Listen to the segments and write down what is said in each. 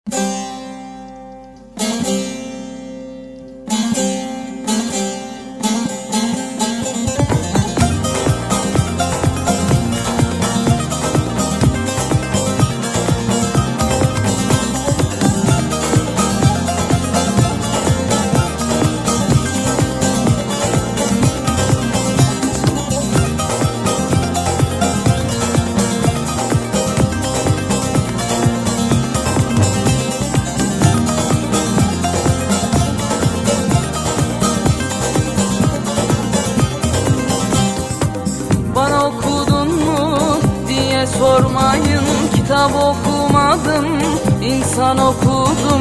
Bana okudun mu diye sormayın, kitap okumadım, insan okudum.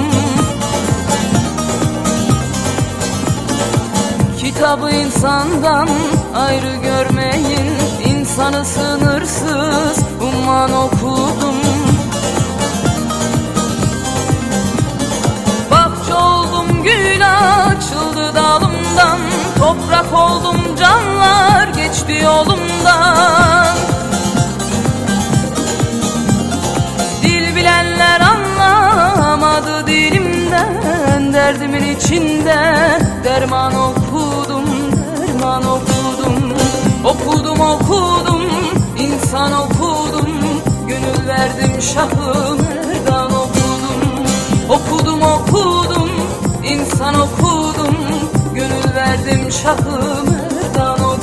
Kitabı insandan ayrı görmeyin, insanı sınırsız umman okudum. Bahçe oldum, gül açıldı dalımdan, toprak oldum, canlar geçti yolumdan. Dil bilenler anlamadı dilimden, derdimin içinde derman okudum, derman okudum. Okudum okudum, insan okudum, gönül verdim Şah-ı Merdan okudum. Okudum okudum, insan okudum, gönül verdim Şah-ı Merdan okudum.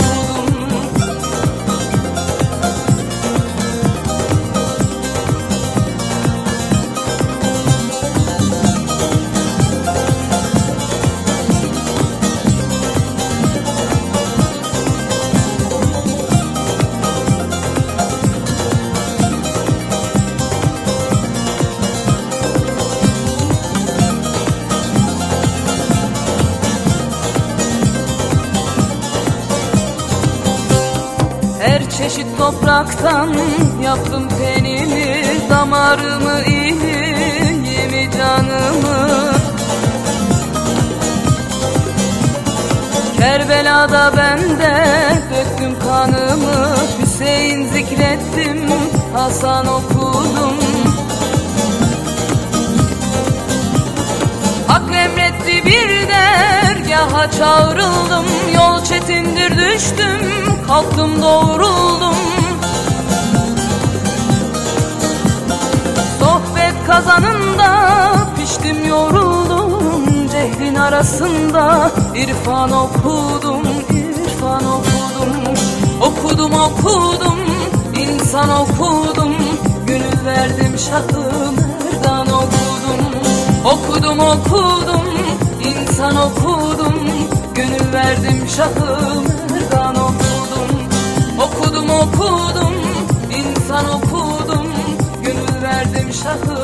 Her çeşit topraktan yaptım tenimi, damarımı, iliğimi, canımı. Kerbela'da ben de döktüm kanımı, Hüseyin zikrettim, Hasan okudum. Hak emretti bir dergaha çağrıldım, yol çetindir düştüm, kalktım doğruldum. Sohbet kazanında piştim yoruldum, cehlin arasında irfan okudum, irfan okudum. Okudum okudum, insan okudum, gönül verdim Şah-ı Merdan okudum. Okudum okudum, insan okudum, gönül verdim Şah-ı Merdan okudum. Okudum okudum, insan okudum, gönül verdim Şah-ı